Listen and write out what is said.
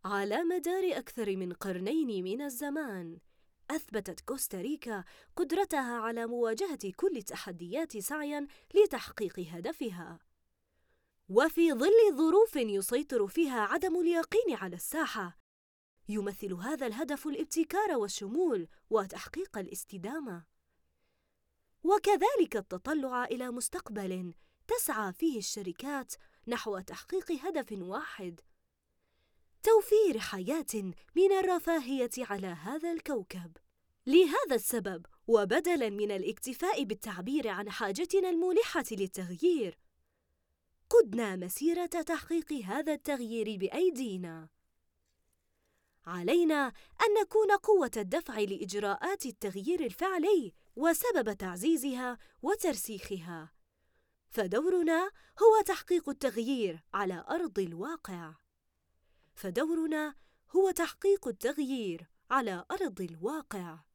على مدار أكثر من قرنين من الزمان، أثبتت كوستاريكا قدرتها على مواجهة كل التحديات سعياً لتحقيق هدفها. وفي ظل ظروف يسيطر فيها عدم اليقين على الساحة، يمثل هذا الهدف الابتكار والشمول وتحقيق الاستدامة، وكذلك التطلع إلى مستقبل تسعى فيه الشركات نحو تحقيق هدف واحد: توفير حياة من الرفاهية على هذا الكوكب. لهذا السبب، وبدلاً من الاكتفاء بالتعبير عن حاجتنا الملحة للتغيير، قدنا مسيرة تحقيق هذا التغيير بأيدينا. علينا أن نكون قوة الدفع لإجراءات التغيير الفعلي وسبب تعزيزها وترسيخها، فدورنا هو تحقيق التغيير على أرض الواقع. فدورنا هو تحقيق التغيير على أرض الواقع.